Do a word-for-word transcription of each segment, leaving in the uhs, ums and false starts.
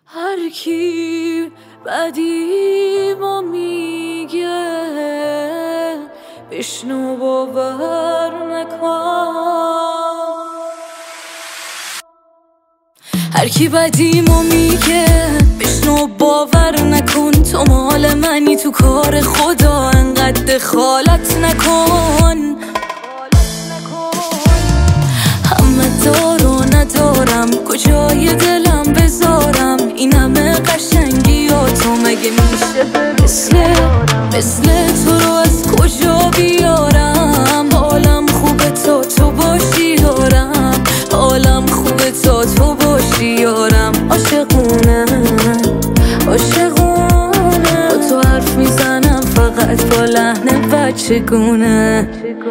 هر کی بدی ما میگه بشنو باور نکن. هر کی بدی ما میگه بشنو باور نکن. تو مال منی تو کار خدا انقدر دخالت نکن. همه دارو ندارم کجای دلم بذارم این همه قشنگی و تو مگه میشه مثل مثل تو رو از کجا بیارم. حالم خوبه تا تو باشی یارم. حالم خوبه تا تو باشی یارم. عاشقونه عاشقونه با تو حرف میزنم فقط با لحن بچگونه.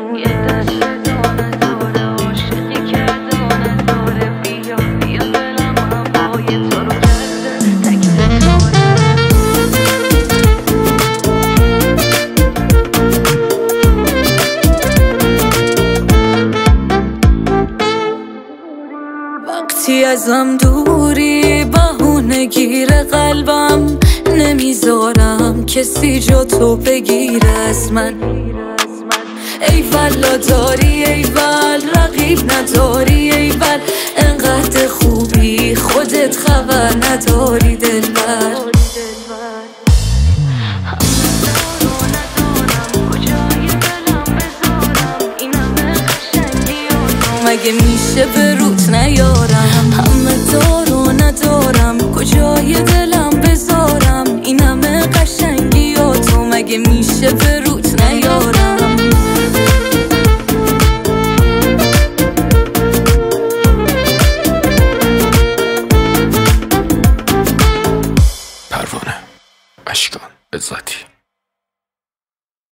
وقتی ازم دوری بهونه گیره قلبم نمیذارم کسی جا تو بگیره از من. ای والا داری ای ول رقیب نداری ای ول انقدر خوبی خودت خبر نداری دلبر. مگه میشه به روت نیارم. همه دارو ندارم کجای دلم بذارم این همه قشنگی و تو مگه میشه به روت نیارم. پروانه اشکان عزتی.